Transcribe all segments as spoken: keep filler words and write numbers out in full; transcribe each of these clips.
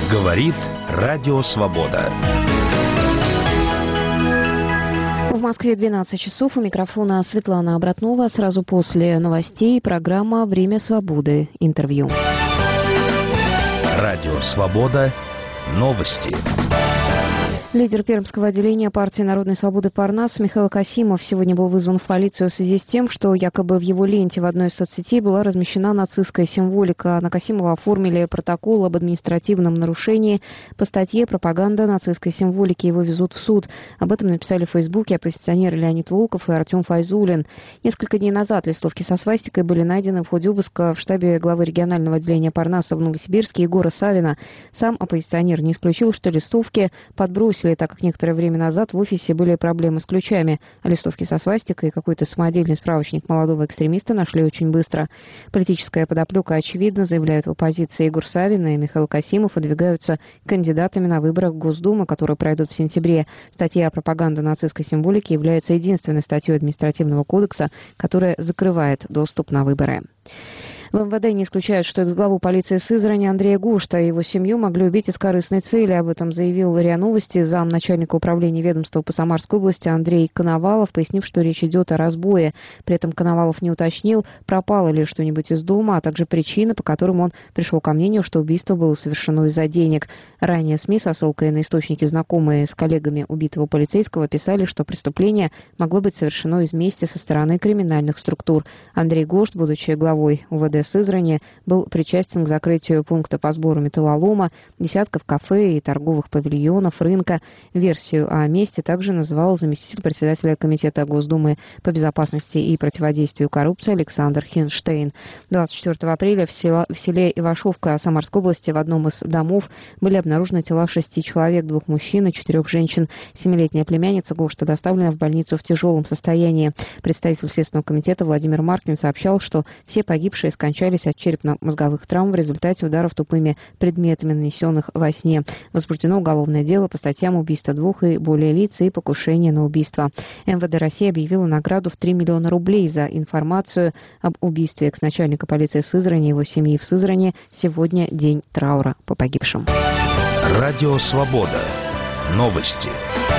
Говорит Радио Свобода. В Москве двенадцать часов. У микрофона Светлана Обратнова. Сразу после новостей программа «Время свободы». Интервью. Радио Свобода. Новости. Лидер Пермского отделения партии Народной свободы Парнас Михаил Касимов сегодня был вызван в полицию в связи с тем, что якобы в его ленте в одной из соцсетей была размещена нацистская символика. На Касимова оформили протокол об административном нарушении по статье «Пропаганда нацистской символики». Его везут в суд. Об этом написали в Фейсбуке оппозиционеры Леонид Волков и Артем Файзулин. Несколько дней назад листовки со свастикой были найдены в ходе обыска в штабе главы регионального отделения Парнаса в Новосибирске Егора Савина. Сам оппозиционер не исключил, что листовки подбросили, так как некоторое время назад в офисе были проблемы с ключами. А листовки со свастикой и какой-то самодельный справочник молодого экстремиста нашли очень быстро. Политическая подоплека очевидна, заявляют в оппозиции. Егор Савин и Михаил Касимов выдвигаются кандидатами на выборах в Госдуму, которые пройдут в сентябре. Статья о пропаганде нацистской символики является единственной статьей административного кодекса, которая закрывает доступ на выборы. В эм вэ дэ не исключают, что экс-главу полиции Сызрани Андрея Гошта и его семью могли убить из корыстной цели. Об этом заявил РИА Новости замначальника управления ведомства по Самарской области Андрей Коновалов, пояснив, что речь идет о разбое. При этом Коновалов не уточнил, пропало ли что-нибудь из дома, а также причины, по которым он пришел ко мнению, что убийство было совершено из-за денег. Ранее СМИ со ссылкой на источники, знакомые с коллегами убитого полицейского, писали, что преступление могло быть совершено из мести со стороны криминальных структур. Андрей Гошт, будучи главой у вэ дэ Сызрани, был причастен к закрытию пункта по сбору металлолома, десятков кафе и торговых павильонов, рынка. Версию о месте также называл заместитель председателя Комитета Госдумы по безопасности и противодействию коррупции Александр Хинштейн. двадцать четвёртого апреля в, села, в селе Ивашовка Самарской области в одном из домов были обнаружены тела шести человек, двух мужчин и четырех женщин. Семилетняя племянница Гошта доставлена в больницу в тяжелом состоянии. Представитель Следственного комитета Владимир Маркин сообщал, что все погибшие скончались от черепно-мозговых травм в результате ударов тупыми предметами, нанесенных во сне. Возбуждено уголовное дело по статьям убийства двух и более лиц и покушение на убийство. эм вэ дэ России объявила награду в три миллиона рублей за информацию об убийстве экс-начальника полиции Сызрани и его семьи в Сызрани. Сегодня день траура по погибшим. Радио Свобода. Новости.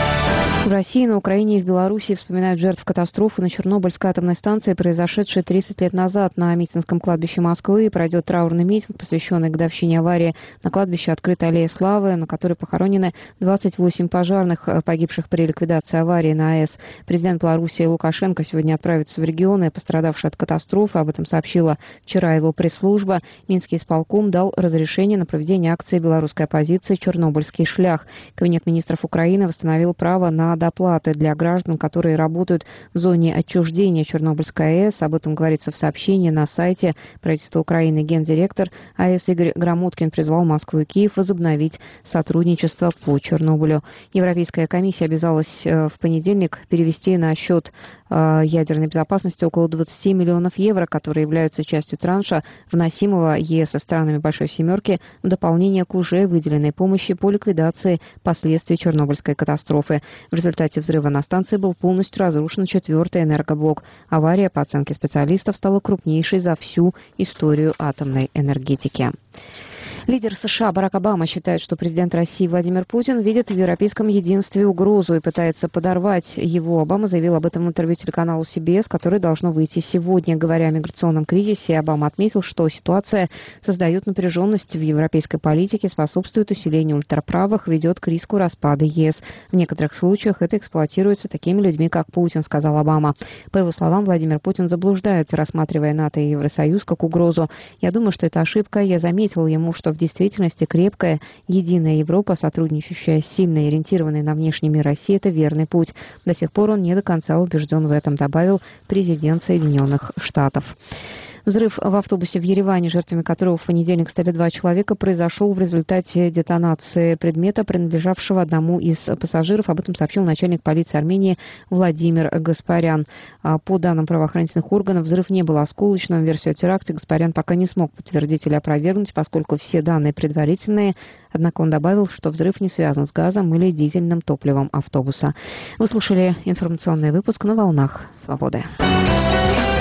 В России, на Украине и в Беларуси вспоминают жертв катастрофы на Чернобыльской атомной станции, произошедшей тридцать лет назад. На Митинском кладбище Москвы пройдет траурный митинг, посвященный годовщине аварии. На кладбище открыта аллея славы, на которой похоронены двадцать восемь пожарных, погибших при ликвидации аварии на АЭС. Президент Беларуси Лукашенко сегодня отправится в регионы, пострадавшие от катастрофы. Об этом сообщила вчера его пресс-служба. Минский исполком дал разрешение на проведение акции белорусской оппозиции «Чернобыльский шлях». Кабинет министров Украины восстановил право на доплаты для граждан, которые работают в зоне отчуждения Чернобыльской АЭС. Об этом говорится в сообщении на сайте правительства Украины. Гендиректор АЭС Игорь Громоткин призвал Москву и Киев возобновить сотрудничество по Чернобылю. Европейская комиссия обязалась в понедельник перевести на счет ядерной безопасности около двадцать миллионов евро, которые являются частью транша, вносимого ЕС и странами Большой Семерки, в дополнение к уже выделенной помощи по ликвидации последствий Чернобыльской катастрофы. В результате взрыва на станции был полностью разрушен четвертый энергоблок. Авария, по оценке специалистов, стала крупнейшей за всю историю атомной энергетики. Лидер США Барак Обама считает, что президент России Владимир Путин видит в европейском единстве угрозу и пытается подорвать его. Обама заявил об этом в интервью телеканалу си би эс, которое должно выйти сегодня. Говоря о миграционном кризисе, Обама отметил, что ситуация создает напряженность в европейской политике, способствует усилению ультраправых, ведет к риску распада ЕС. В некоторых случаях это эксплуатируется такими людьми, как Путин, сказал Обама. По его словам, Владимир Путин заблуждается, рассматривая НАТО и Евросоюз как угрозу. Я думаю, что это ошибка. Я заметил ему, что в действительности крепкая, единая Европа, сотрудничающая с сильной и ориентированной на внешний мир России, это верный путь. До сих пор он не до конца убежден в этом, добавил президент Соединенных Штатов. Взрыв в автобусе в Ереване, жертвами которого в понедельник стали два человека, произошел в результате детонации предмета, принадлежавшего одному из пассажиров. Об этом сообщил начальник полиции Армении Владимир Гаспарян. По данным правоохранительных органов, взрыв не был осколочным. Версию о теракте Гаспарян пока не смог подтвердить или опровергнуть, поскольку все данные предварительные. Однако он добавил, что взрыв не связан с газом или дизельным топливом автобуса. Вы слушали информационный выпуск на волнах «Свободы».